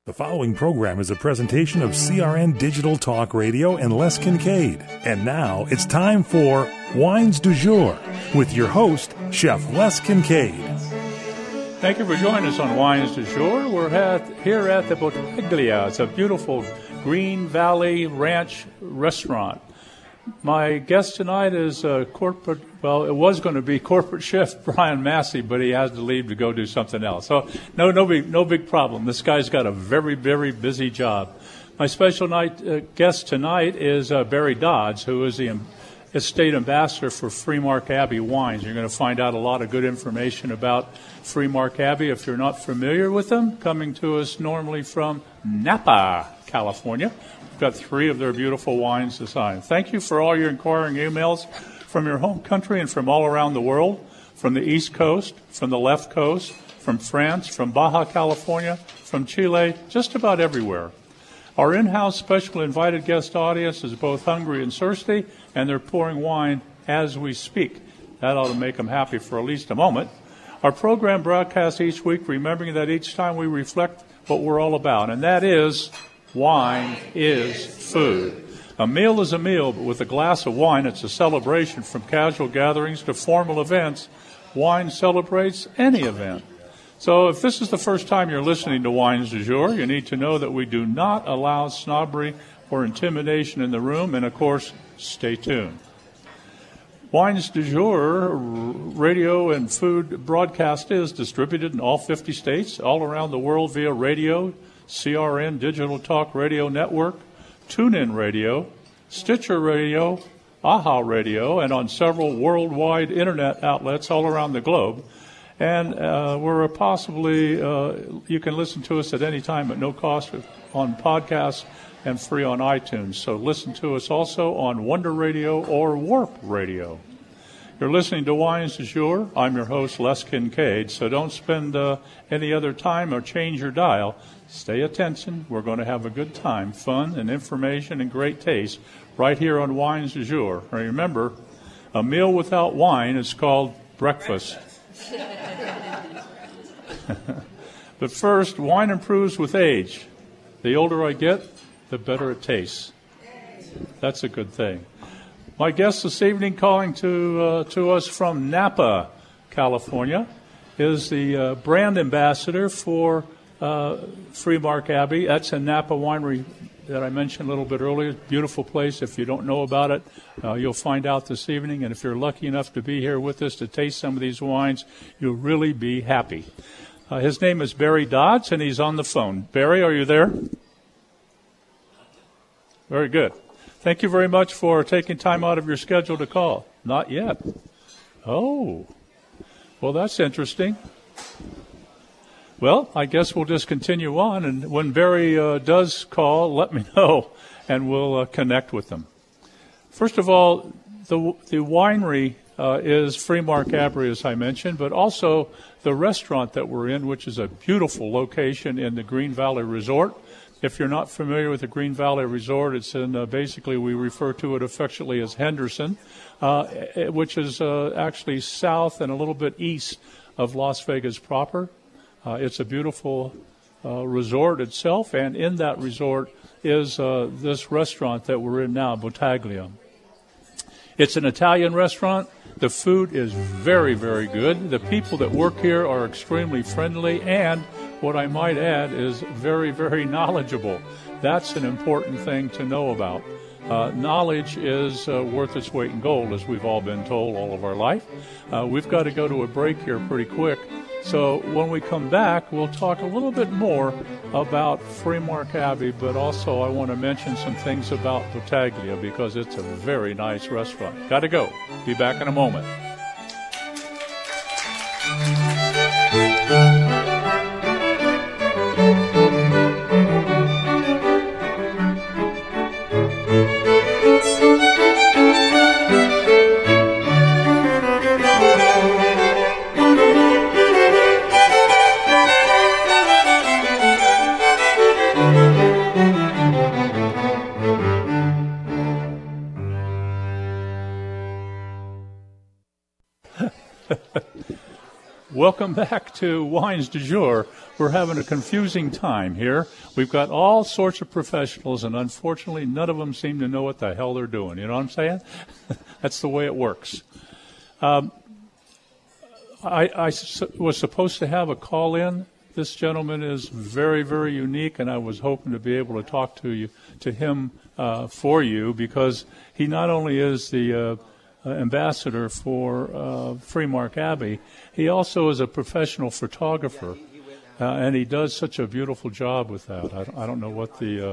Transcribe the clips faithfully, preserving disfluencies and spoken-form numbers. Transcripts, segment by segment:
The following program is a presentation of C R N Digital Talk Radio and Les Kincaid. And now it's time for Wines du Jour with your host, Chef Les Kincaid. Thank you for joining us on Wines du Jour. We're at, here at the Bottaglia. It's a beautiful Green Valley Ranch restaurant. My guest tonight is a corporate, well, it was going to be corporate chef Brian Massey, but he has to leave to go do something else. So no, no big, no big problem. This guy's got a very, very busy job. My special night uh, guest tonight is uh, Barry Dodds, who is the estate ambassador for Freemark Abbey Wines. You're going to find out a lot of good information about Freemark Abbey if you're not familiar with them, coming to us normally from Napa, California. Got three of their beautiful wines to sign. Thank you for all your inquiring emails from your home country and from all around the world, from the East Coast, from the left coast, from France, from Baja California, from Chile, just about everywhere. Our in-house special invited guest audience is both hungry and thirsty, and they're pouring wine as we speak. That ought to make them happy for at least a moment. Our program broadcasts each week, remembering that each time we reflect what we're all about, and that is wine is food. A meal is a meal, but with a glass of wine, it's a celebration. From casual gatherings to formal events, wine celebrates any event. So if this is the first time you're listening to Wines du Jour, you need to know that we do not allow snobbery or intimidation in the room, and of course, stay tuned. Wines du Jour radio and food broadcast is distributed in all fifty states, all around the world via radio, C R N Digital Talk Radio Network, TuneIn Radio, Stitcher Radio, AHA Radio, and on several worldwide internet outlets all around the globe. And uh, we're possibly, uh, you can listen to us at any time at no cost on podcasts and free on iTunes. So listen to us also on Wonder Radio or Warp Radio. You're listening to Wines du Jour. I'm your host, Les Kincaid, so don't spend uh, any other time or change your dial. Stay attention. We're going to have a good time, fun and information and great taste right here on Wines du Jour. Remember, a meal without wine is called breakfast. But first, wine improves with age. The older I get, the better it tastes. That's a good thing. My guest this evening, calling to uh, to us from Napa, California, is the uh, brand ambassador for uh, Freemark Abbey. That's a Napa winery that I mentioned a little bit earlier. Beautiful place. If you don't know about it, uh, you'll find out this evening. And if you're lucky enough to be here with us to taste some of these wines, you'll really be happy. Uh, his name is Barry Dodds, and he's on the phone. Barry, are you there? Very good. Thank you very much for taking time out of your schedule to call. Not yet. Oh, well, that's interesting. Well, I guess we'll just continue on, and when Barry uh, does call, let me know, and we'll uh, connect with him. First of all, the the winery uh, is Freemark Abbey, as I mentioned, but also the restaurant that we're in, which is a beautiful location in the Green Valley Resort. If you're not familiar with the Green Valley Resort, it's in uh, basically we refer to it affectionately as Henderson, uh, which is uh, actually south and a little bit east of Las Vegas proper. Uh, it's a beautiful uh, resort itself, and in that resort is uh, this restaurant that we're in now, Bottaglia. It's an Italian restaurant. The food is very, very good. The people that work here are extremely friendly, and what I might add is very, very knowledgeable. That's an important thing to know about. Uh, knowledge is uh, worth its weight in gold, as we've all been told all of our life. Uh, we've got to go to a break here pretty quick. So when we come back, we'll talk a little bit more about Freemark Abbey, but also I want to mention some things about Bottaglia because it's a very nice restaurant. Got to go. Be back in a moment. welcome back to Wines du Jour. We're having a confusing time here. We've got all sorts of professionals, and unfortunately, none of them seem to know what the hell they're doing. You know what I'm saying? That's the way it works. Um, I, I su- was supposed to have a call in. This gentleman is very, very unique, and I was hoping to be able to talk to you, to him uh, for you, because he not only is the uh, uh, ambassador for uh, Freemark Abbey, he also is a professional photographer, uh, and he does such a beautiful job with that. I don't, I don't know what the uh,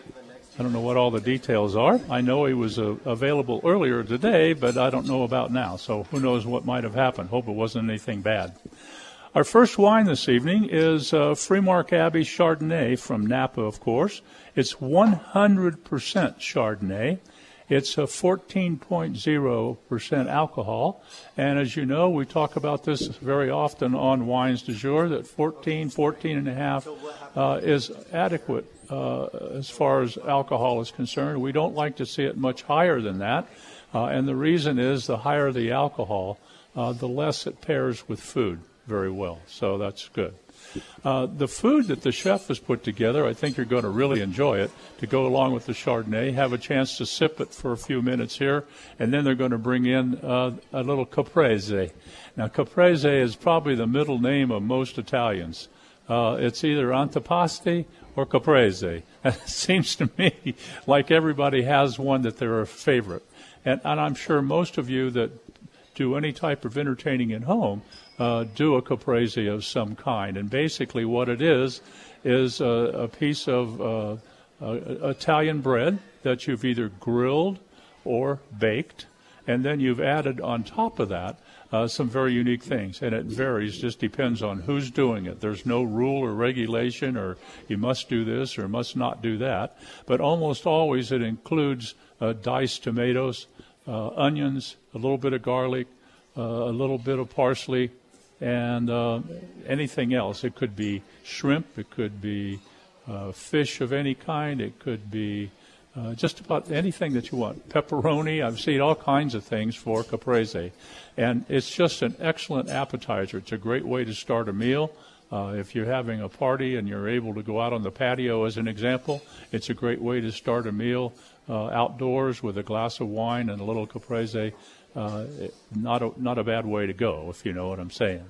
I don't know what all the details are. I know he was uh, available earlier today, but I don't know about now. So who knows what might have happened. Hope it wasn't anything bad. Our first wine this evening is uh, Freemark Abbey Chardonnay from Napa, of course. It's one hundred percent Chardonnay. It's a fourteen point zero percent alcohol. And as you know, we talk about this very often on Wines du Jour, that fourteen, fourteen and a half uh, is adequate uh, as far as alcohol is concerned. We don't like to see it much higher than that. Uh, and the reason is the higher the alcohol, uh, the less it pairs with food very well. So that's good. Uh, the food that the chef has put together, I think you're going to really enjoy it, to go along with the Chardonnay. Have a chance to sip it for a few minutes here, and then they're going to bring in uh, a little Caprese. Now, Caprese is probably the middle name of most Italians. Uh, it's either Antipasti or Caprese. It seems to me like everybody has one that they're a favorite. And, and I'm sure most of you that do any type of entertaining at home Uh, do a Caprese of some kind. And basically what it is, is a, a piece of uh, uh, Italian bread that you've either grilled or baked, and then you've added on top of that uh, some very unique things. And it varies, just depends on who's doing it. There's no rule or regulation or you must do this or must not do that. But almost always it includes uh, diced tomatoes, uh, onions, a little bit of garlic, uh, a little bit of parsley, and uh, anything else. It could be shrimp, it could be uh, fish of any kind, it could be uh, just about anything that you want. Pepperoni, I've seen all kinds of things for Caprese. And it's just an excellent appetizer. It's a great way to start a meal. Uh, if you're having a party and you're able to go out on the patio, as an example, it's a great way to start a meal uh, outdoors with a glass of wine and a little Caprese. Uh, not a not a bad way to go, if you know what I'm saying.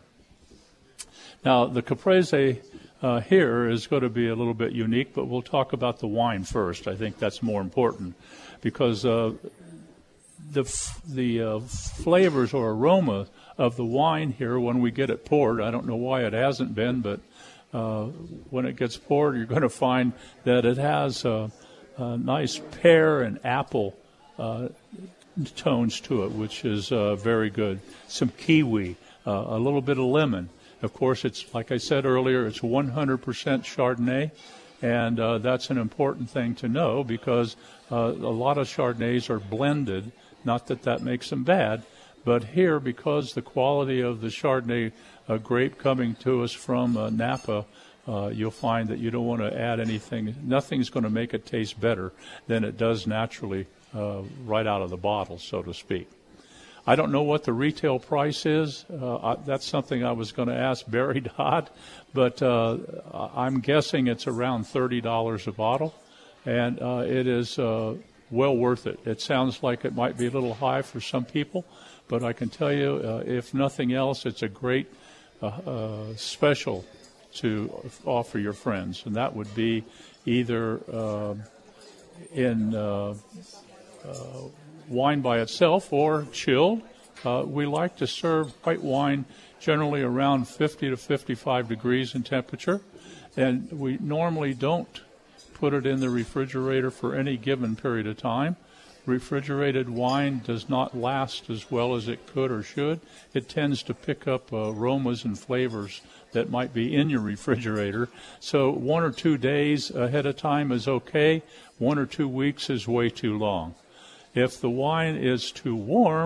Now, the Caprese uh, here is going to be a little bit unique, but we'll talk about the wine first. I think that's more important because uh, the f- the uh, flavors or aroma of the wine here, when we get it poured, I don't know why it hasn't been, but uh, when it gets poured, you're going to find that it has a, a nice pear and apple uh tones to it, which is uh, very good. Some kiwi, uh, a little bit of lemon. Of course, it's, like I said earlier, it's one hundred percent Chardonnay, and uh, that's an important thing to know because uh, a lot of Chardonnays are blended. Not that that makes them bad, but here, because the quality of the Chardonnay uh, grape coming to us from uh, Napa, uh, you'll find that you don't want to add anything. Nothing's going to make it taste better than it does naturally Uh, right out of the bottle, so to speak. I don't know what the retail price is. Uh, I, that's something I was going to ask Barry Dodd, but uh, I'm guessing it's around thirty dollars a bottle, and uh, it is uh, well worth it. It sounds like it might be a little high for some people, but I can tell you, uh, if nothing else, it's a great uh, uh, special to offer your friends, and that would be either uh, in uh, Uh, wine by itself or chilled. Uh, we like to serve white wine generally around fifty to fifty-five degrees in temperature, and we normally don't put it in the refrigerator for any given period of time. Refrigerated wine does not last as well as it could or should. It tends to pick up uh, aromas and flavors that might be in your refrigerator. So one or two days ahead of time is okay. One or two weeks is way too long. If the wine is too warm,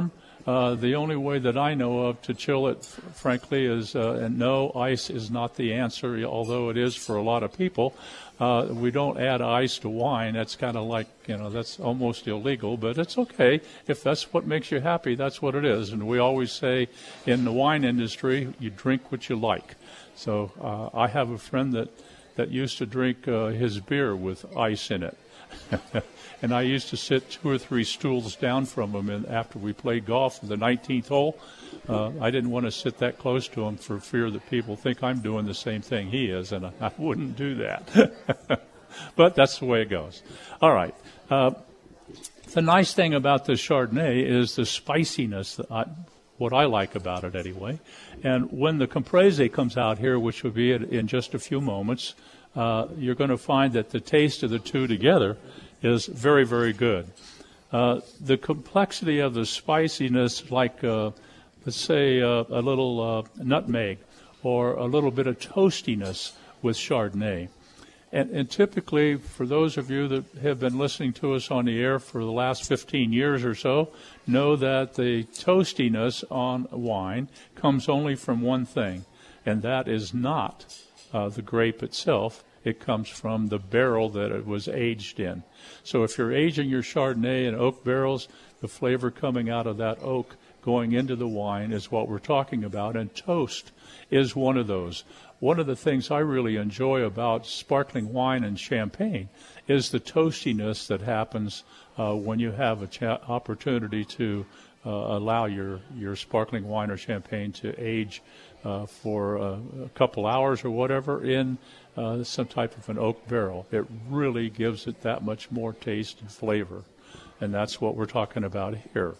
Uh, the only way that I know of to chill it, f- frankly, is, uh, and no, ice is not the answer, although it is for a lot of people. Uh, we don't add ice to wine. That's kind of like, you know, that's almost illegal, but it's okay. If that's what makes you happy, that's what it is. And we always say in the wine industry, you drink what you like. So uh, I have a friend that, that used to drink uh, his beer with ice in it. And I used to sit two or three stools down from him and after we played golf in the nineteenth hole. Uh, I didn't want to sit that close to him for fear that people think I'm doing the same thing he is, and I, I wouldn't do that. But that's the way it goes. All right. Uh, the nice thing about this Chardonnay is the spiciness, that I, what I like about it anyway. And when the Caprese comes out here, which will be in just a few moments, uh, you're going to find that the taste of the two together is very, very good. Uh, the complexity of the spiciness, like, uh, let's say, uh, a little uh, nutmeg or a little bit of toastiness with Chardonnay. And, and typically, for those of you that have been listening to us on the air for the last fifteen years or so, know that the toastiness on wine comes only from one thing, and that is not uh, the grape itself. It comes from the barrel that it was aged in. So if you're aging your Chardonnay in oak barrels, the flavor coming out of that oak going into the wine is what we're talking about, and toast is one of those. One of the things I really enjoy about sparkling wine and champagne is the toastiness that happens uh, when you have an cha- opportunity to uh, allow your, your sparkling wine or champagne to age uh, for uh, a couple hours or whatever in uh, some type of an oak barrel. It really gives it that much more taste and flavor, and that's what we're talking about here.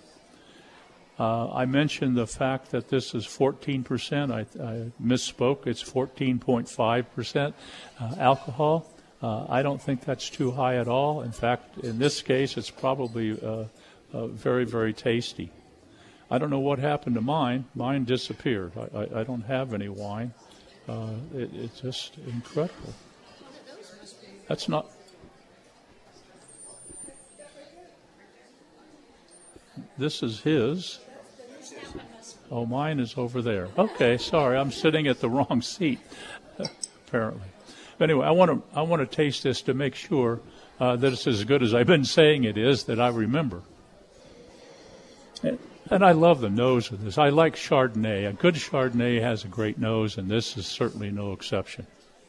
Uh, I mentioned the fact that this is fourteen percent. I, I misspoke. It's fourteen point five percent uh, alcohol. Uh, I don't think that's too high at all. In fact, in this case, it's probably uh, uh, very, very tasty. I don't know what happened to mine. Mine disappeared. I, I, I don't have any wine. Uh, it, it's just incredible. That's not... This is his. Oh, mine is over there. Okay, sorry, I'm sitting at the wrong seat, apparently. But anyway, I want to I want to taste this to make sure uh, that it's as good as I've been saying it is, that I remember. And, and I love the nose of this. I like Chardonnay. A good Chardonnay has a great nose, and this is certainly no exception.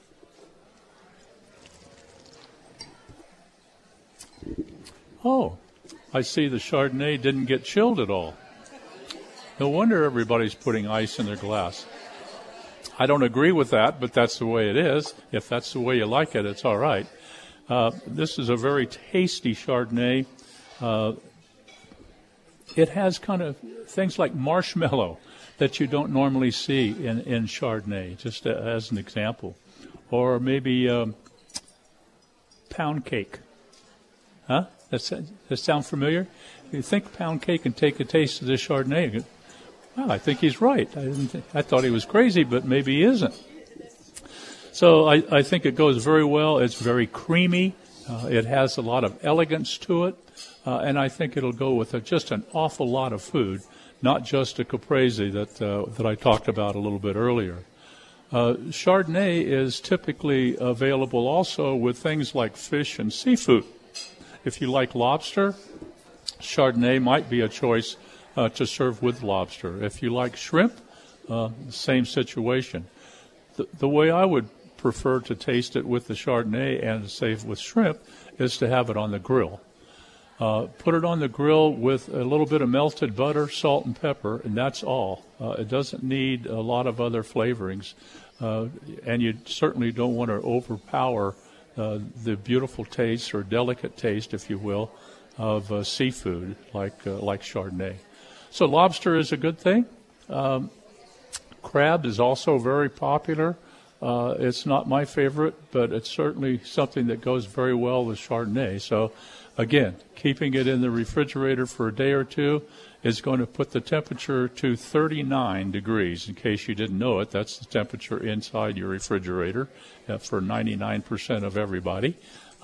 Oh, I see the Chardonnay didn't get chilled at all. No wonder everybody's putting ice in their glass. I don't agree with that, but that's the way it is. If that's the way you like it, it's all right. Uh, this is a very tasty Chardonnay. Uh, it has kind of things like marshmallow that you don't normally see in, in Chardonnay, just as an example. Or maybe um, pound cake. Huh? Does that sound familiar? You think pound cake and take a taste of this Chardonnay. Well, I think he's right. I didn't think, I thought he was crazy, but maybe he isn't. So I, I think it goes very well. It's very creamy. Uh, it has a lot of elegance to it. Uh, and I think it'll go with a, just an awful lot of food, not just a Caprese that, uh, that I talked about a little bit earlier. Uh, Chardonnay is typically available also with things like fish and seafood. If you like lobster, Chardonnay might be a choice uh, to serve with lobster. If you like shrimp, uh, same situation. The, the way I would prefer to taste it with the Chardonnay and say with shrimp is to have it on the grill. Uh, put it on the grill with a little bit of melted butter, salt, and pepper, and that's all. Uh, it doesn't need a lot of other flavorings, uh, and you certainly don't want to overpower Uh, the beautiful taste, or delicate taste, if you will, of uh, seafood like uh, like Chardonnay. So lobster is a good thing. Um, crab is also very popular. Uh, it's not my favorite, but it's certainly something that goes very well with Chardonnay. So, again, keeping it in the refrigerator for a day or two is going to put the temperature to thirty-nine degrees. In case you didn't know it, that's the temperature inside your refrigerator uh, for ninety-nine percent of everybody.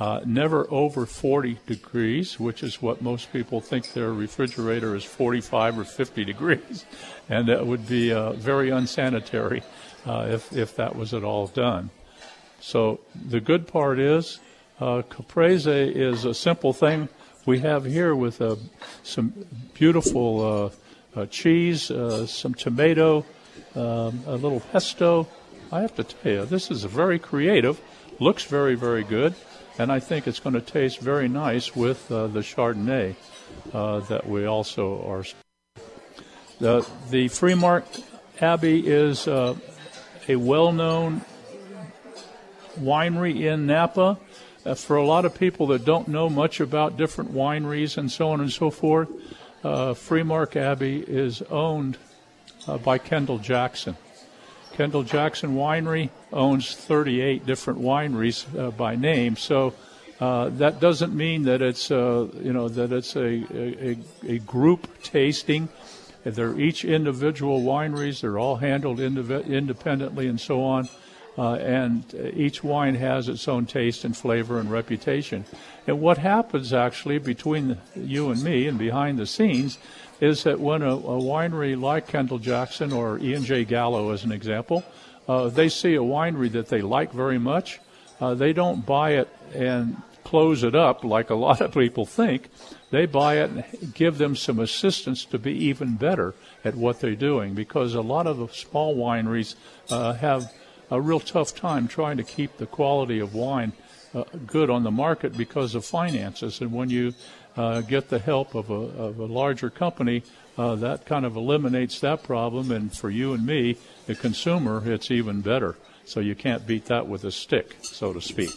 Uh, never over forty degrees, which is what most people think their refrigerator is forty-five or fifty degrees. And that would be uh, very unsanitary uh, if, if that was at all done. So the good part is uh, caprese is a simple thing we have here with uh, some beautiful uh, uh, cheese, uh, some tomato, um, a little pesto. I have to tell you, this is very creative, looks very, very good. And I think it's going to taste very nice with uh, the Chardonnay uh, that we also are. The, the Freemark Abbey is uh, a well-known winery in Napa. Uh, for a lot of people that don't know much about different wineries and so on and so forth, uh, Freemark Abbey is owned uh, by Kendall Jackson. Kendall Jackson Winery owns thirty-eight different wineries uh, by name, so uh, that doesn't mean that it's uh, you know that it's a, a a group tasting. They're each individual wineries. They're all handled indiv- independently and so on, uh, and each wine has its own taste and flavor and reputation. And what happens actually between you and me and behind the scenes is that when a, a winery like Kendall Jackson or E and J Gallo, as an example, uh, they see a winery that they like very much, uh, they don't buy it and close it up like a lot of people think. They buy it and give them some assistance to be even better at what they're doing, because a lot of the small wineries uh, have a real tough time trying to keep the quality of wine uh, good on the market because of finances. And when you Uh, get the help of a, of a larger company, uh, that kind of eliminates that problem. And for you and me, the consumer, it's even better. So you can't beat that with a stick, so to speak.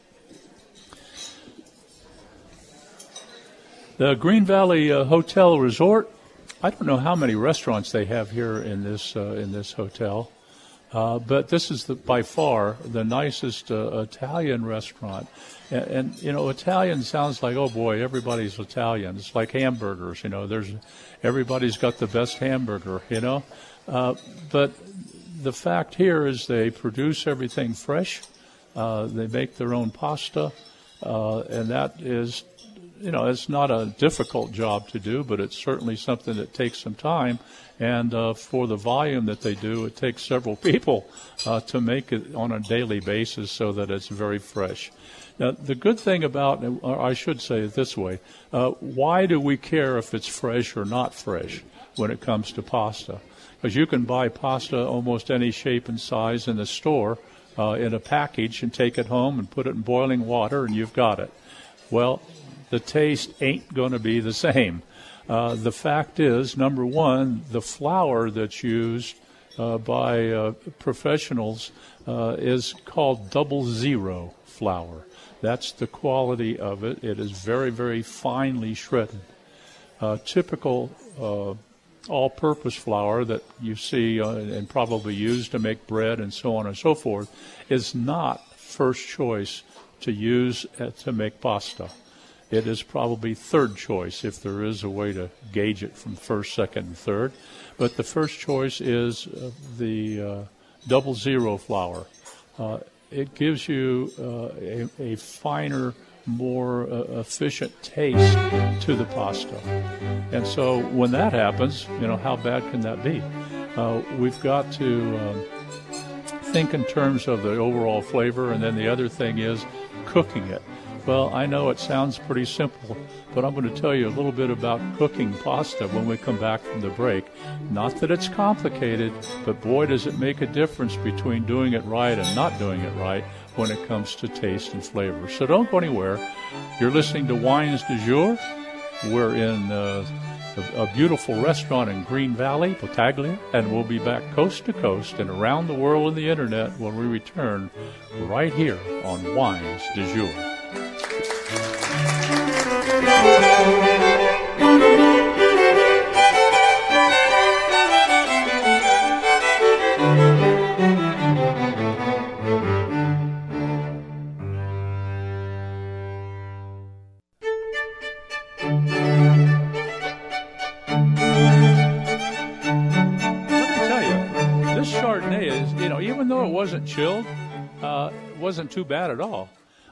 The Green Valley uh, Hotel Resort, I don't know how many restaurants they have here in this uh, in this hotel, uh, but this is the, by far the nicest uh, Italian restaurant. And, and, you know, Italian sounds like, oh, boy, everybody's Italian. It's like hamburgers, you know. There's everybody's got the best hamburger, you know. Uh, but the fact here is they produce everything fresh. Uh, they make their own pasta, uh, and that is, you know, it's not a difficult job to do, but it's certainly something that takes some time. And uh, for the volume that they do, it takes several people uh, to make it on a daily basis so that it's very fresh. Now, the good thing about, or I should say it this way, uh, why do we care if it's fresh or not fresh when it comes to pasta? Because you can buy pasta almost any shape and size in the store uh, in a package and take it home and put it in boiling water and you've got it. Well, the taste ain't going to be the same. Uh, the fact is, number one, the flour that's used uh, by uh, professionals uh, is called double zero flour. That's the quality of it. It is very, very finely shredded. Uh, typical uh, all-purpose flour that you see uh, and probably use to make bread and so on and so forth is not first choice to use uh, to make pasta. It is probably third choice if there is a way to gauge it from first, second, and third. But the first choice is uh, the uh, double zero flour. Uh, it gives you uh, a, a finer, more uh, efficient taste to the pasta. And so when that happens, you know, how bad can that be? Uh, we've got to um, think in terms of the overall flavor, and then the other thing is cooking it. Well, I know it sounds pretty simple, but I'm going to tell you a little bit about cooking pasta when we come back from the break. Not that it's complicated, but boy, does it make a difference between doing it right and not doing it right when it comes to taste and flavor. So don't go anywhere. You're listening to Wines du Jour. We're in uh, a, a beautiful restaurant in Green Valley, Battaglia, and we'll be back coast to coast and around the world on the internet when we return right here on Wines du Jour. Wasn't chilled, uh, wasn't too bad at all.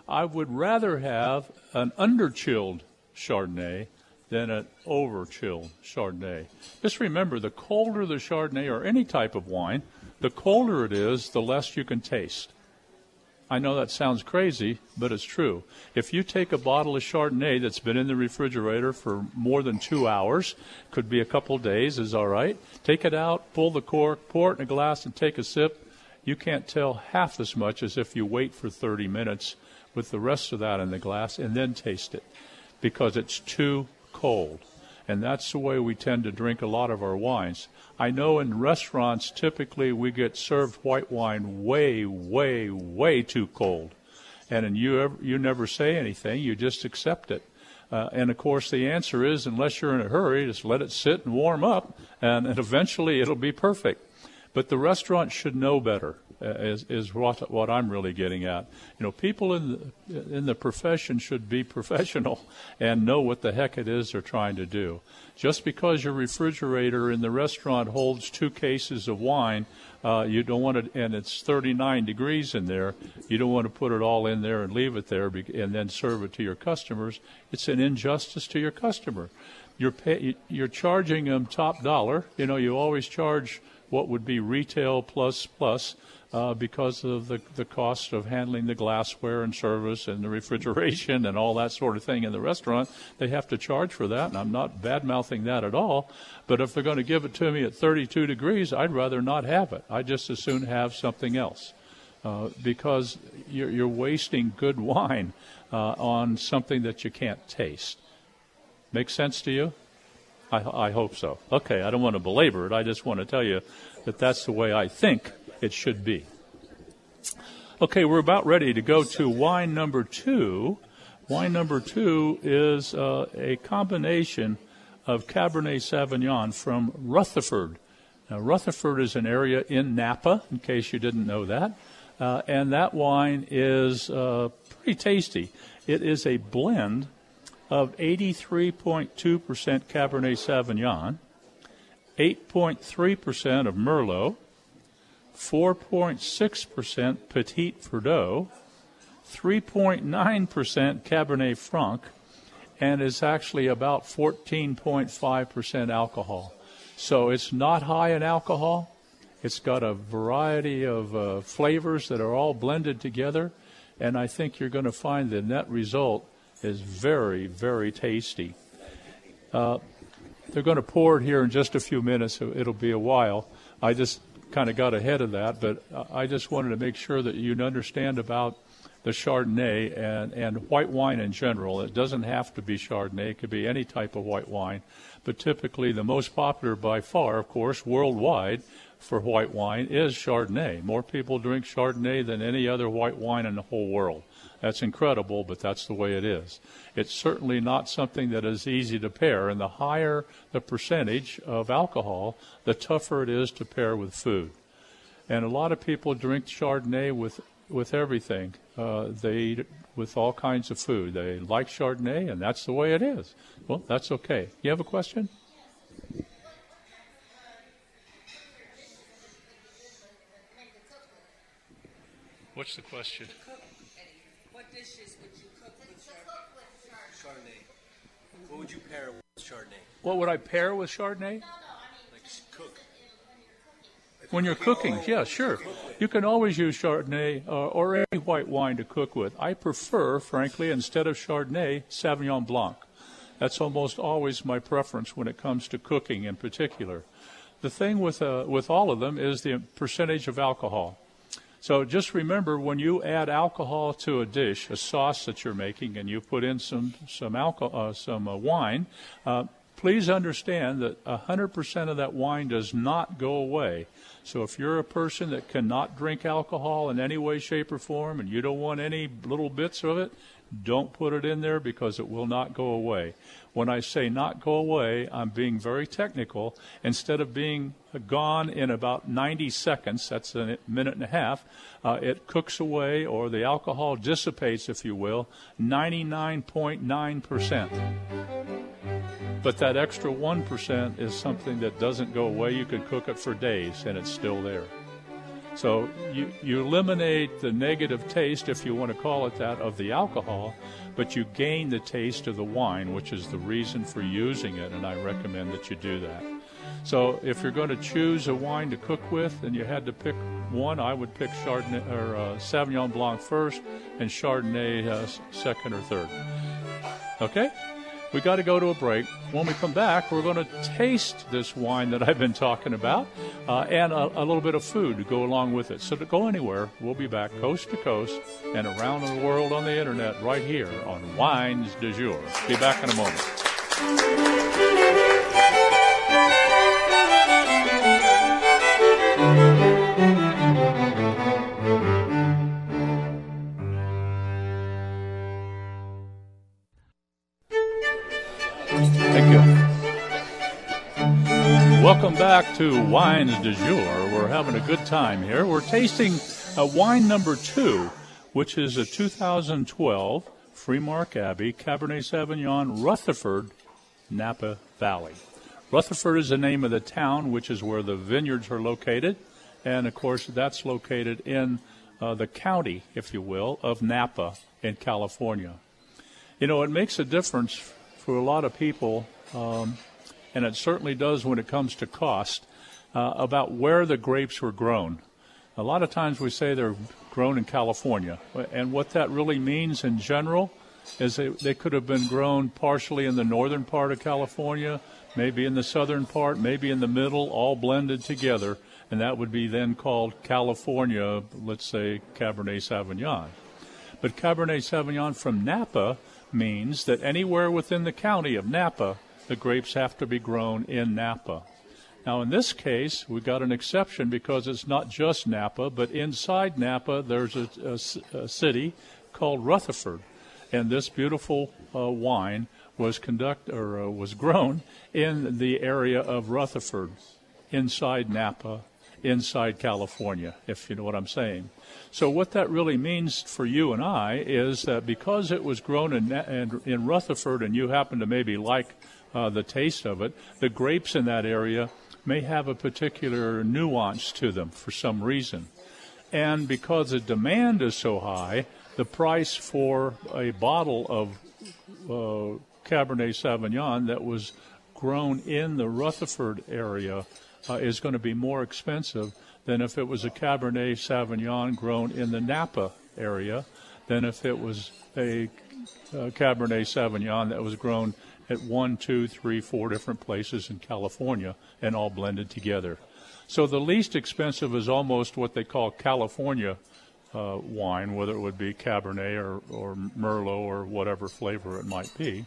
I would rather have an under-chilled Chardonnay than an over-chilled Chardonnay. Just remember, the colder the Chardonnay or any type of wine, the colder it is, the less you can taste. I know that sounds crazy, but it's true. If you take a bottle of Chardonnay that's been in the refrigerator for more than two hours, could be a couple days, is all right. Take it out, pull the cork, pour it in a glass, and take a sip. You can't tell half as much as if you wait for thirty minutes with the rest of that in the glass and then taste it, because it's too cold. And that's the way we tend to drink a lot of our wines. I know in restaurants, typically we get served white wine way, way, way too cold. And in you, ever, you never say anything. You just accept it. Uh, and, of course, the answer is, unless you're in a hurry, just let it sit and warm up, and, and eventually it'll be perfect. But the restaurant should know better, uh, is, is what, what I'm really getting at. You know, people in the, in the profession should be professional and know what the heck it is they're trying to do. Just because your refrigerator in the restaurant holds two cases of wine, uh, you don't want to, and it's thirty-nine degrees in there, you don't want to put it all in there and leave it there and then serve it to your customers. It's an injustice to your customer. You're pay, you're charging them top dollar. You know, you always charge what would be retail plus plus uh, because of the, the cost of handling the glassware and service and the refrigeration and all that sort of thing in the restaurant. They have to charge for that, and I'm not bad-mouthing that at all. But if they're going to give it to me at thirty-two degrees, I'd rather not have it. I'd just as soon have something else uh, because you're, you're wasting good wine uh, on something that you can't taste. Make sense to you? I, I hope so. Okay, I don't want to belabor it. I just want to tell you that that's the way I think it should be. Okay, we're about ready to go to wine number two. Wine number two is uh, a combination of Cabernet Sauvignon from Rutherford. Now, Rutherford is an area in Napa, in case you didn't know that. Uh, and that wine is uh, pretty tasty. It is a blend of eighty-three point two percent Cabernet Sauvignon, eight point three percent of Merlot, four point six percent Petit Verdot, three point nine percent Cabernet Franc, and is actually about fourteen point five percent alcohol. So it's not high in alcohol. It's got a variety of uh, flavors that are all blended together, and I think you're going to find the net result is very, very tasty. Uh, they're going to pour it here in just a few minutes. So it'll be a while. I just kind of got ahead of that, but I just wanted to make sure that you'd understand about the Chardonnay and, and white wine in general. It doesn't have to be Chardonnay. It could be any type of white wine. But typically the most popular by far, of course, worldwide for white wine is Chardonnay. More people drink Chardonnay than any other white wine in the whole world. That's incredible, but that's the way it is. It's certainly not something that is easy to pair, and the higher the percentage of alcohol, the tougher it is to pair with food. And a lot of people drink Chardonnay with with everything. Uh, they eat it with all kinds of food. They like Chardonnay, and that's the way it is. Well, that's okay. You have a question? What's the question? What dishes would you cook with Chardonnay? What would you pair with Chardonnay? What would I pair with Chardonnay? Like cook. When you're cooking, yeah, sure. You can always use Chardonnay uh, or any white wine to cook with. I prefer, frankly, instead of Chardonnay, Sauvignon Blanc. That's almost always my preference when it comes to cooking in particular. The thing with uh, with all of them is the percentage of alcohol. So just remember, when you add alcohol to a dish, a sauce that you're making, and you put in some some alcohol, uh, some uh, wine, uh, please understand that one hundred percent of that wine does not go away. So if you're a person that cannot drink alcohol in any way, shape, or form, and you don't want any little bits of it, don't put it in there because it will not go away. When I say not go away, I'm being very technical. Instead of being gone in about ninety seconds, that's a minute and a half, uh, it cooks away, or the alcohol dissipates, if you will, ninety-nine point nine percent. But that extra one percent is something that doesn't go away. You could cook it for days, and it's still there. So you, you eliminate the negative taste, if you want to call it that, of the alcohol, but you gain the taste of the wine, which is the reason for using it, and I recommend that you do that. So if you're going to choose a wine to cook with and you had to pick one, I would pick Chardonnay or uh, Sauvignon Blanc first and Chardonnay uh, second or third. Okay? We got to go to a break. When we come back, we're going to taste this wine that I've been talking about uh, and a, a little bit of food to go along with it. So to go anywhere, we'll be back coast to coast and around the world on the internet right here on Wines du Jour. Be back in a moment. Thank you. Welcome back to Wines du Jour. We're having a good time here. We're tasting uh, wine number two, which is a two thousand twelve Freemark Abbey Cabernet Sauvignon Rutherford, Napa Valley. Rutherford is the name of the town, which is where the vineyards are located. And, of course, that's located in uh, the county, if you will, of Napa in California. You know, it makes a difference for a lot of people, um, and it certainly does when it comes to cost, uh, about where the grapes were grown. A lot of times we say they're grown in California, and what that really means in general is they, they could have been grown partially in the northern part of California, maybe in the southern part, maybe in the middle, all blended together, and that would be then called California, let's say, Cabernet Sauvignon. But Cabernet Sauvignon from Napa means that anywhere within the county of Napa, the grapes have to be grown in Napa. Now, in this case, we've got an exception because it's not just Napa, but inside Napa, there's a, a, a city called Rutherford, and this beautiful uh, wine was conduct or uh, was grown in the area of Rutherford, inside Napa, inside California, if you know what I'm saying. So what that really means for you and I is that because it was grown in, in, in Rutherford and you happen to maybe like uh, the taste of it, the grapes in that area may have a particular nuance to them for some reason. And because the demand is so high, the price for a bottle of uh, Cabernet Sauvignon that was grown in the Rutherford area uh, is going to be more expensive than if it was a Cabernet Sauvignon grown in the Napa area, than if it was a, a Cabernet Sauvignon that was grown at one, two, three, four different places in California and all blended together. So the least expensive is almost what they call California uh, wine, whether it would be Cabernet or, or Merlot or whatever flavor it might be.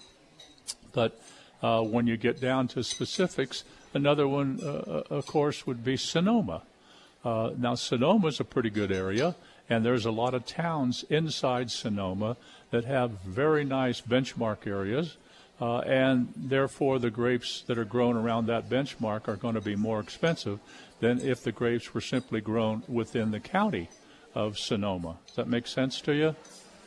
But uh, when you get down to specifics, another one, uh, of course, would be Sonoma. Uh, now, Sonoma is a pretty good area, and there's a lot of towns inside Sonoma that have very nice benchmark areas, uh, and therefore the grapes that are grown around that benchmark are going to be more expensive than if the grapes were simply grown within the county of Sonoma. Does that make sense to you?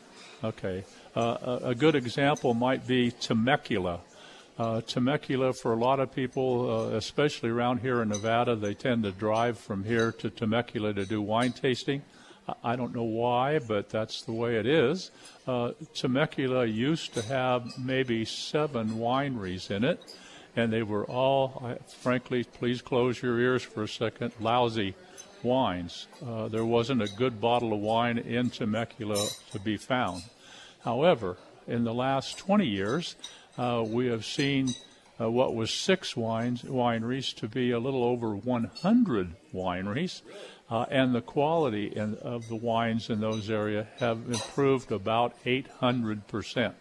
Okay. Uh, a, a good example might be Temecula. Uh, Temecula, for a lot of people, uh, especially around here in Nevada, they tend to drive from here to Temecula to do wine tasting. I don't know why, but that's the way it is. Uh, Temecula used to have maybe seven wineries in it, and they were all, uh, frankly, please close your ears for a second, lousy wines. Uh, there wasn't a good bottle of wine in Temecula to be found. However, in the last twenty years, uh, we have seen uh, what was six wines, wineries to be a little over one hundred wineries. Uh, and the quality in, of the wines in those areas have improved about eight hundred percent.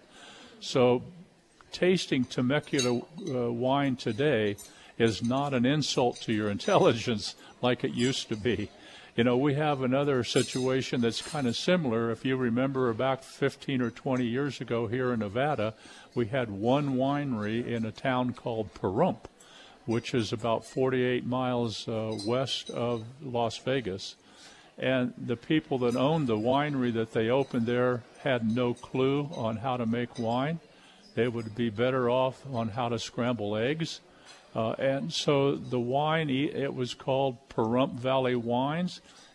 So tasting Temecula uh, wine today is not an insult to your intelligence like it used to be. You know, we have another situation that's kind of similar. If you remember about fifteen or twenty years ago here in Nevada, we had one winery in a town called Pahrump, which is about forty-eight miles uh, west of Las Vegas. And the people that owned the winery that they opened there had no clue on how to make wine. They would be better off on how to scramble eggs. Uh, and so the wine, it was called Pahrump Valley Wines,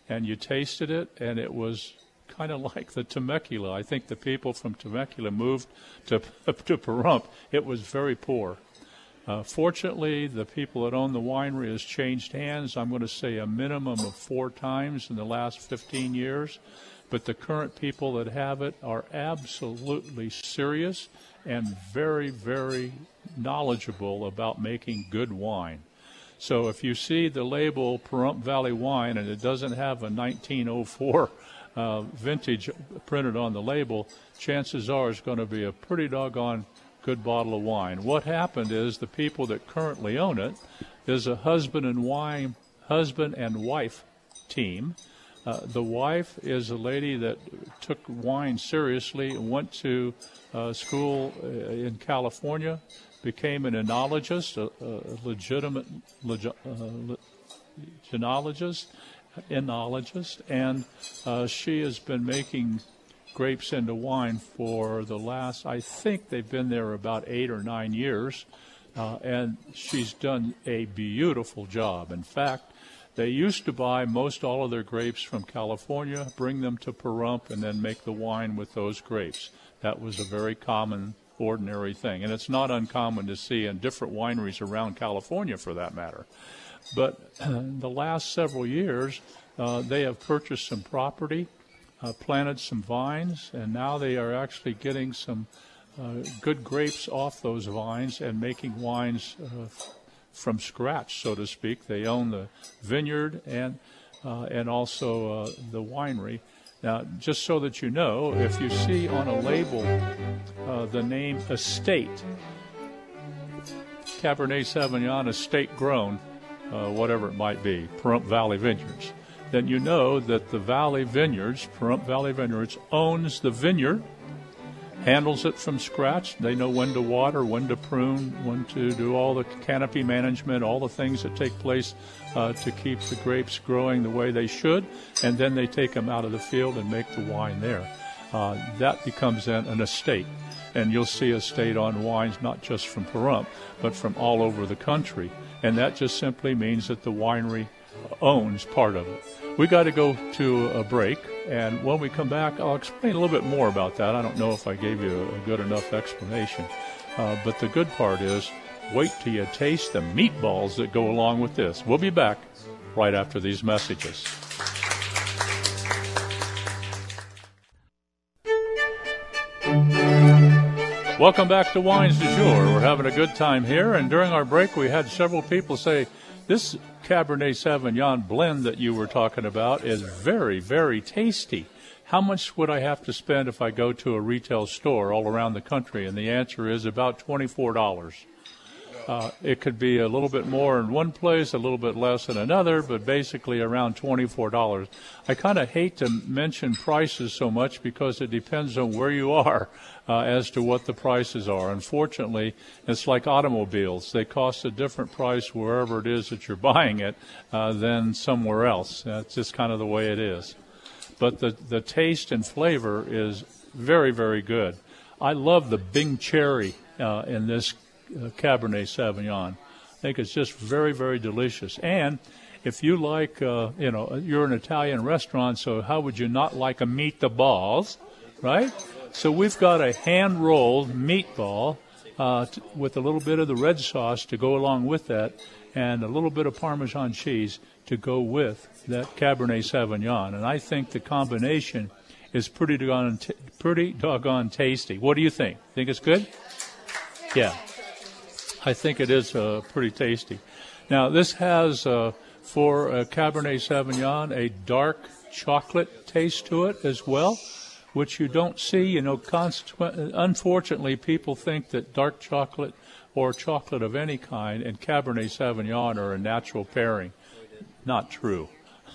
and you tasted it, and it was kind of like the Temecula. I think the people from Temecula moved to to Pahrump. It was very poor. Uh, fortunately, the people that own the winery has changed hands, I'm going to say a minimum of four times in the last fifteen years. But the current people that have it are absolutely serious and very, very knowledgeable about making good wine. So if you see the label Pahrump Valley Wine and it doesn't have a nineteen oh four uh, vintage printed on the label, chances are it's going to be a pretty doggone good bottle of wine. What happened is the people that currently own it is a husband and wine, husband and wife team. Uh, the wife is a lady that took wine seriously and went to uh, school uh, in California, became an enologist, a, a legitimate legi- uh, genologist, enologist, and uh, she has been making grapes into wine for the last, I think they've been there about eight or nine years, uh, and she's done a beautiful job. In fact, they used to buy most all of their grapes from California, bring them to Pahrump, and then make the wine with those grapes. That was a very common, ordinary thing, and it's not uncommon to see in different wineries around California, for that matter. But the last several years, uh, they have purchased some property, Uh, planted some vines, and now they are actually getting some uh, good grapes off those vines and making wines uh, f- from scratch, so to speak. They own the vineyard and uh, and also uh, the winery. Now, just so that you know, if you see on a label uh, the name Estate, Cabernet Sauvignon Estate Grown, uh, whatever it might be, Pahrump Valley Vineyards, then you know that the Valley Vineyards, Pahrump Valley Vineyards, owns the vineyard, handles it from scratch. They know when to water, when to prune, when to do all the canopy management, all the things that take place uh, to keep the grapes growing the way they should, and then they take them out of the field and make the wine there. Uh, that becomes then an estate. And you'll see estate on wines not just from Pahrump, but from all over the country. And that just simply means that the winery owns part of it. We got to go to a break, and when we come back, I'll explain a little bit more about that. I don't know if I gave you a good enough explanation, uh, but the good part is, wait till you taste the meatballs that go along with this. We'll be back right after these messages. Welcome back to Wines du Jour. We're having a good time here, and during our break, we had several people say, this Cabernet Sauvignon blend that you were talking about is very, very tasty. How much would I have to spend if I go to a retail store all around the country? And the answer is about twenty-four dollars. Uh, it could be a little bit more in one place, a little bit less in another, but basically around twenty-four dollars. I kind of hate to mention prices so much because it depends on where you are uh, as to what the prices are. Unfortunately, it's like automobiles. They cost a different price wherever it is that you're buying it uh, than somewhere else. That's just kind of the way it is. But the, the taste and flavor is very, very good. I love the Bing Cherry uh, in this Uh, Cabernet Sauvignon. I think it's just very, very delicious. And if you like, uh, you know, you're an Italian restaurant, so how would you not like a meatballs, right? So we've got a hand-rolled meatball uh, t- with a little bit of the red sauce to go along with that, and a little bit of Parmesan cheese to go with that Cabernet Sauvignon. And I think the combination is pretty doggone, t- pretty doggone tasty. What do you think? Think it's good? Yeah. I think it is uh, pretty tasty. Now, this has, uh, for uh, Cabernet Sauvignon, a dark chocolate taste to it as well, which you don't see. You know, consequent, unfortunately, people think that dark chocolate or chocolate of any kind and Cabernet Sauvignon are a natural pairing. Not true.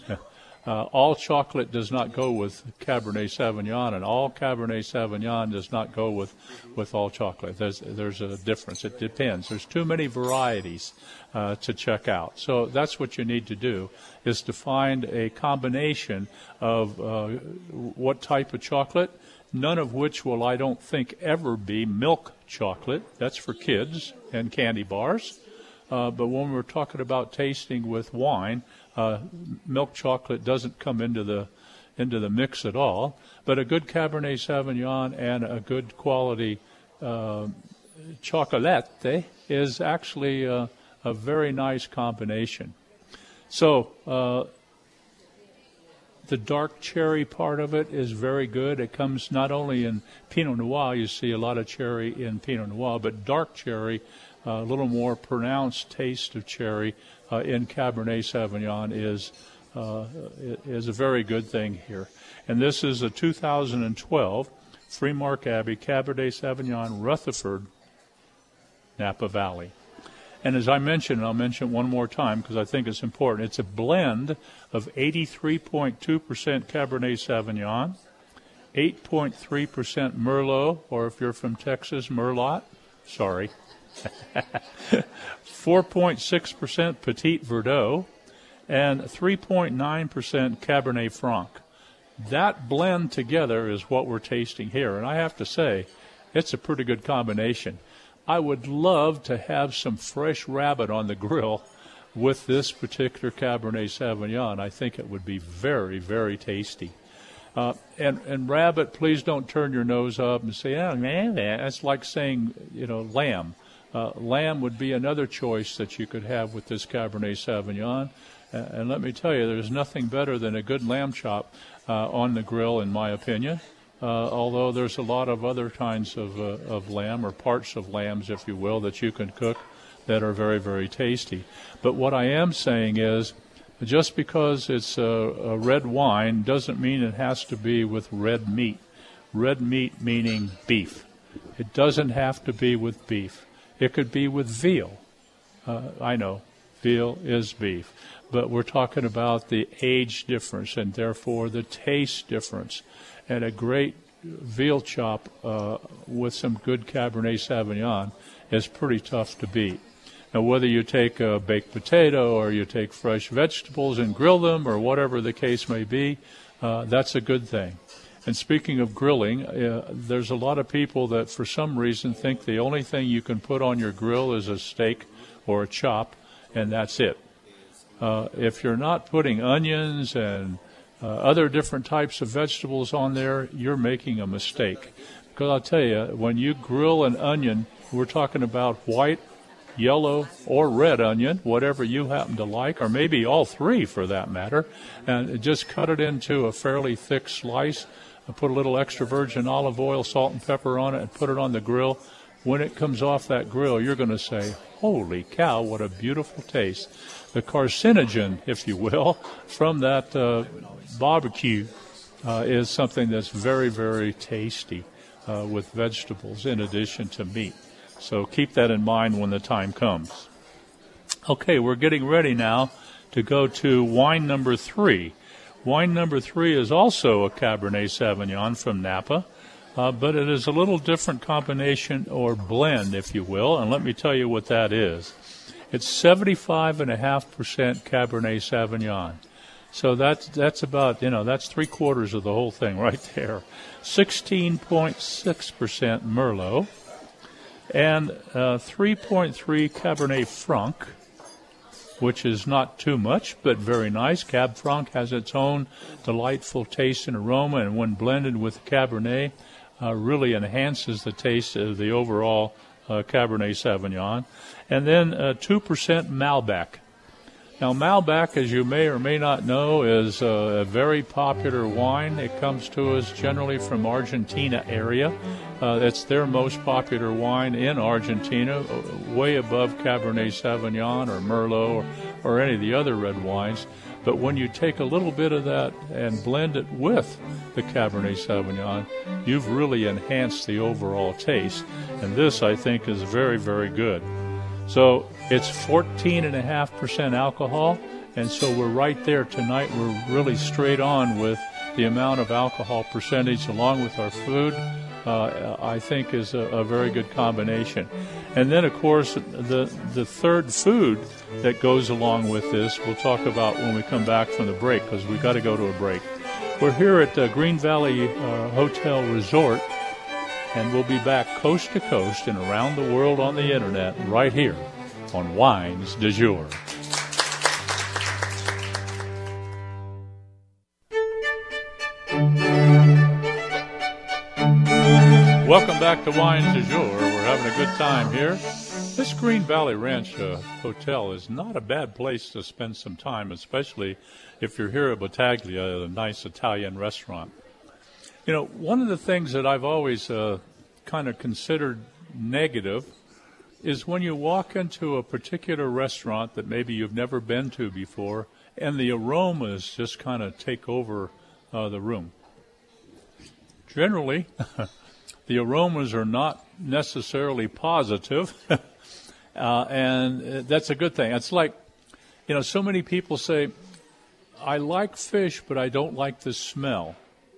Uh, all chocolate does not go with Cabernet Sauvignon, and all Cabernet Sauvignon does not go with, with all chocolate. There's there's a difference. It depends. There's too many varieties uh, to check out. So that's what you need to do, is to find a combination of uh, what type of chocolate, none of which will, I don't think, ever be milk chocolate. That's for kids and candy bars. Uh, but when we're talking about tasting with wine, Uh, milk chocolate doesn't come into the into the mix at all. But a good Cabernet Sauvignon and a good quality uh, chocolate is actually uh, a very nice combination. So uh, the dark cherry part of it is very good. It comes not only in Pinot Noir, you see a lot of cherry in Pinot Noir, but dark cherry, uh, a little more pronounced taste of cherry uh, in Cabernet Sauvignon is uh, is a very good thing here. And this is a two thousand twelve Freemark Abbey Cabernet Sauvignon Rutherford Napa Valley. And as I mentioned, and I'll mention it one more time because I think it's important, it's a blend of eighty-three point two percent Cabernet Sauvignon, eight point three percent Merlot, or if you're from Texas, Merlot, sorry, four point six percent Petit Verdot, and three point nine percent Cabernet Franc. That blend together is what we're tasting here, and I have to say, it's a pretty good combination. I would love to have some fresh rabbit on the grill with this particular Cabernet Sauvignon. I think it would be very, very tasty. Uh, and, and rabbit, please don't turn your nose up and say, oh, man, that's like saying, you know, lamb. Uh, lamb would be another choice that you could have with this Cabernet Sauvignon. Uh, and let me tell you, there's nothing better than a good lamb chop uh, on the grill, in my opinion. Uh, although there's a lot of other kinds of, uh, of lamb, or parts of lambs, if you will, that you can cook that are very, very tasty. But what I am saying is, just because it's a, a red wine doesn't mean it has to be with red meat. Red meat meaning beef. It doesn't have to be with beef. It could be with veal. Uh, I know, veal is beef. But we're talking about the age difference and therefore the taste difference. And a great veal chop uh, with some good Cabernet Sauvignon is pretty tough to beat. Now, whether you take a baked potato or you take fresh vegetables and grill them or whatever the case may be, uh, that's a good thing. And speaking of grilling, uh, there's a lot of people that for some reason think the only thing you can put on your grill is a steak or a chop, and that's it. Uh, if you're not putting onions and Uh, other different types of vegetables on there, you're making a mistake. Because I'll tell you, when you grill an onion, we're talking about white, yellow, or red onion, whatever you happen to like, or maybe all three for that matter, and just cut it into a fairly thick slice, and put a little extra virgin olive oil, salt and pepper on it, and put it on the grill. When it comes off that grill, you're going to say, holy cow, what a beautiful taste. The carcinogen, if you will, from that uh, barbecue uh, is something that's very, very tasty uh, with vegetables in addition to meat. So keep that in mind when the time comes. Okay, we're getting ready now to go to wine number three. Wine number three is also a Cabernet Sauvignon from Napa, uh, but it is a little different combination or blend, if you will, and let me tell you what that is. It's seventy-five point five percent Cabernet Sauvignon. So that's that's about, you know, that's three quarters of the whole thing right there. sixteen point six percent Merlot and uh, three point three Cabernet Franc, which is not too much, but very nice. Cab Franc has its own delightful taste and aroma, and when blended with Cabernet, uh, really enhances the taste of the overall uh, Cabernet Sauvignon. And then uh, two percent Malbec. Now, Malbec, as you may or may not know, is uh, a very popular wine. It comes to us generally from Argentina area. Uh, it's their most popular wine in Argentina, way above Cabernet Sauvignon or Merlot or, or any of the other red wines. But when you take a little bit of that and blend it with the Cabernet Sauvignon, you've really enhanced the overall taste. And this, I think, is very, very good. So it's fourteen point five percent alcohol, and so we're right there tonight. We're really straight on with the amount of alcohol percentage along with our food, uh, I think is a, a very good combination. And then, of course, the, the third food that goes along with this we'll talk about when we come back from the break, because we've got to go to a break. We're here at the Green Valley uh, Hotel Resort, and we'll be back coast to coast and around the world on the Internet right here on Wines du Jour. Welcome back to Wines du Jour. We're having a good time here. This Green Valley Ranch uh, Hotel is not a bad place to spend some time, especially if you're here at Battaglia, a nice Italian restaurant. You know, one of the things that I've always uh, kind of considered negative is when you walk into a particular restaurant that maybe you've never been to before and the aromas just kind of take over uh, the room. Generally, the aromas are not necessarily positive, uh, and that's a good thing. It's like, you know, so many people say, I like fish, but I don't like the smell.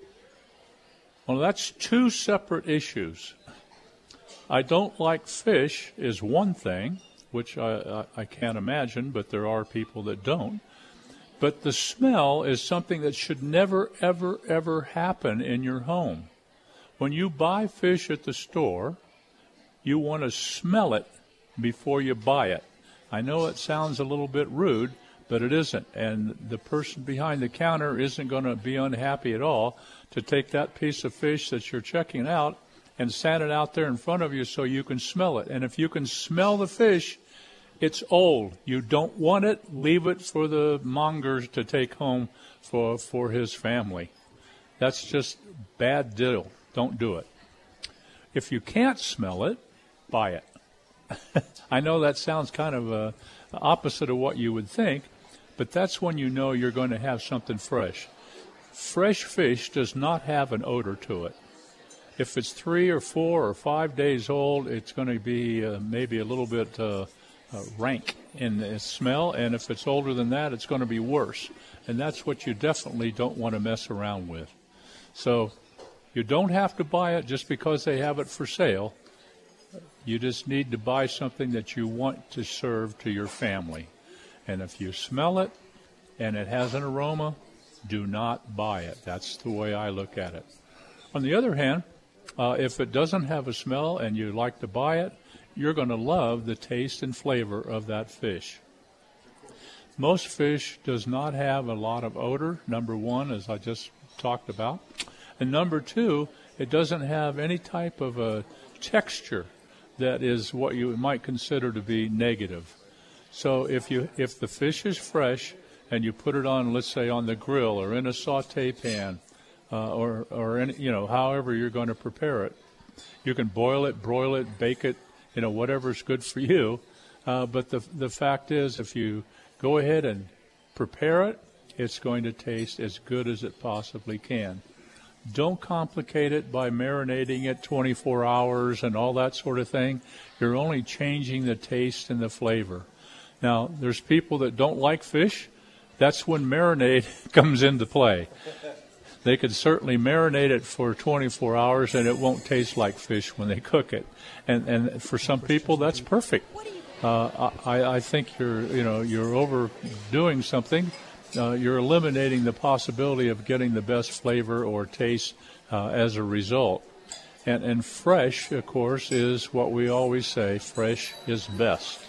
Well, that's two separate issues. I don't like fish is one thing, which I, I, I can't imagine, but there are people that don't. But the smell is something that should never, ever, ever happen in your home. When you buy fish at the store, you want to smell it before you buy it. I know it sounds a little bit rude, but it isn't. And the person behind the counter isn't going to be unhappy at all to take that piece of fish that you're checking out and stand it out there in front of you so you can smell it. And if you can smell the fish, it's old. You don't want it. Leave it for the mongers to take home for for his family. That's just bad deal. Don't do it. If you can't smell it, buy it. I know that sounds kind of uh, opposite of what you would think, but that's when you know you're going to have something fresh. Fresh fish does not have an odor to it. If it's three or four or five days old, it's going to be uh, maybe a little bit uh, uh, rank in its smell, and if it's older than that, it's going to be worse. And that's what you definitely don't want to mess around with. So you don't have to buy it just because they have it for sale. You just need to buy something that you want to serve to your family. And if you smell it and it has an aroma, do not buy it. That's the way I look at it. On the other hand, uh, if it doesn't have a smell and you like to buy it, you're going to love the taste and flavor of that fish. Most fish does not have a lot of odor, number one, as I just talked about. And number two, it doesn't have any type of a texture that is what you might consider to be negative. So if you if the fish is fresh and you put it on, let's say, on the grill or in a saute pan, uh, or or any, you know, however you're going to prepare it, you can boil it, broil it, bake it, you know, whatever's good for you. Uh, but the the fact is, if you go ahead and prepare it, it's going to taste as good as it possibly can. Don't complicate it by marinating it twenty-four hours and all that sort of thing. You're only changing the taste and the flavor. Now, there's people that don't like fish. That's when marinade comes into play. They could certainly marinate it for twenty-four hours and it won't taste like fish when they cook it. And and for some people, that's perfect. Uh, I, I think you're you know you're overdoing something. Uh, you're eliminating the possibility of getting the best flavor or taste uh, as a result. And, and fresh, of course, is what we always say, fresh is best.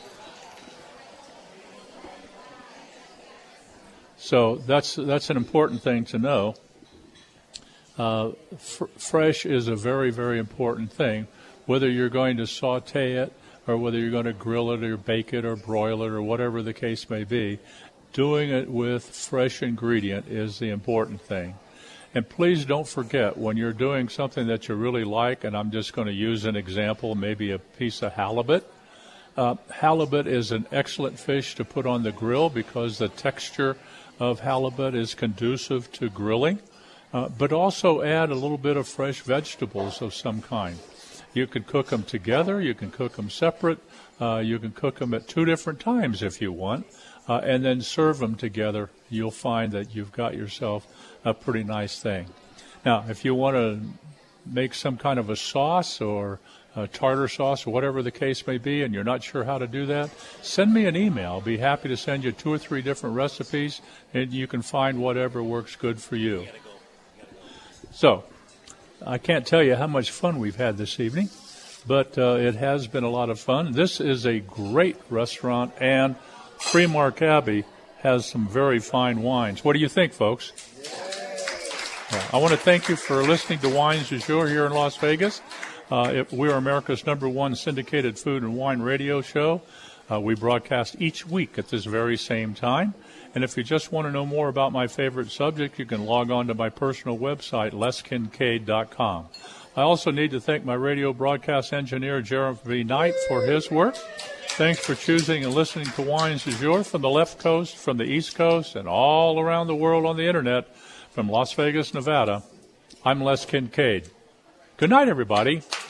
So that's that's an important thing to know. Uh, fr- fresh is a very, very important thing, whether you're going to saute it or whether you're going to grill it or bake it or broil it or whatever the case may be. Doing it with fresh ingredient is the important thing. And please don't forget, when you're doing something that you really like, and I'm just going to use an example, maybe a piece of halibut. Uh, halibut is an excellent fish to put on the grill because the texture of halibut is conducive to grilling, uh, but also add a little bit of fresh vegetables of some kind. You can cook them together, you can cook them separate, uh, you can cook them at two different times if you want. Uh, and then serve them together, you'll find that you've got yourself a pretty nice thing. Now, if you want to make some kind of a sauce or a tartar sauce or whatever the case may be, and you're not sure how to do that, send me an email. I'll be happy to send you two or three different recipes, and you can find whatever works good for you. So, I can't tell you how much fun we've had this evening, but uh, it has been a lot of fun. This is a great restaurant, and Freemark Abbey has some very fine wines. What do you think, folks? Yeah. I want to thank you for listening to Wines du Jour here in Las Vegas. Uh, it, we're America's number one syndicated food and wine radio show. Uh, we broadcast each week at this very same time. And if you just want to know more about my favorite subject, you can log on to my personal website, les kincaid dot com. I also need to thank my radio broadcast engineer, Jeremy Knight, for his work. Thanks for choosing and listening to Wines du Jour from the left coast, from the east coast, and all around the world on the internet from Las Vegas, Nevada. I'm Les Kincaid. Good night, everybody.